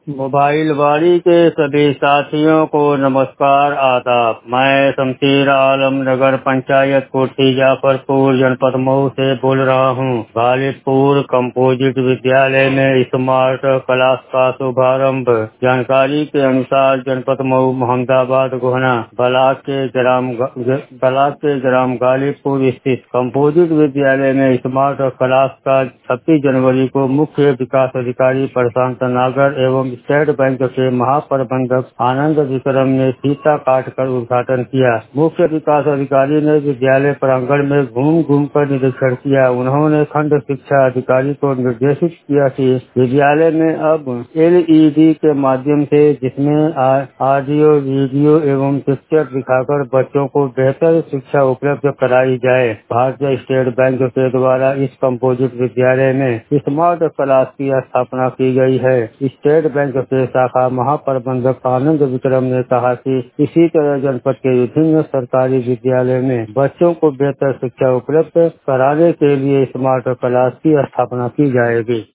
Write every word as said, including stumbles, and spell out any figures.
Mobile वाली के सभी साथियों को नमस्कार आदाब। मैं शमशीर आलम नगर पंचायत कोठी जाफरपुर जनपद मऊ से बोल रहा हूँ। गालिबपुर कंपोजिट विद्यालय में स्मार्ट क्लास का शुभारंभ। जानकारी के अनुसार जनपद मऊ मोहम्मदाबाद गोहना ब्लॉक के ग्राम ब्लॉक के ग्राम गालिबपुर स्थित कंपोजिट विद्यालय में स्मार्ट क्लास का छब्बीस जनवरी को मुख्य विकास अधिकारी प्रशांत नागर एवं स्टेट बैंक के महाप्रबंधक आनंद विक्रम ने फीता काट कर उद्घाटन किया। मुख्य विकास अधिकारी ने विद्यालय प्रांगण में घूम घूम कर निरीक्षण किया। उन्होंने खंड शिक्षा अधिकारी को निर्देशित किया कि विद्यालय में अब एल ई डी के माध्यम से जिसमें ऑडियो वीडियो एवं पिक्चर दिखाकर बच्चों को बेहतर शिक्षा उपलब्ध कराई जाए। भारतीय स्टेट बैंक के द्वारा इस कंपोजिट विद्यालय में स्मार्ट क्लास की स्थापना की गई है। स्टेट बैंक के शाखा महाप्रबंधक आनंद विक्रम ने कहा कि इसी तरह जनपद के विभिन्न सरकारी विद्यालय में बच्चों को बेहतर शिक्षा उपलब्ध कराने के लिए स्मार्ट क्लास की स्थापना की जाएगी।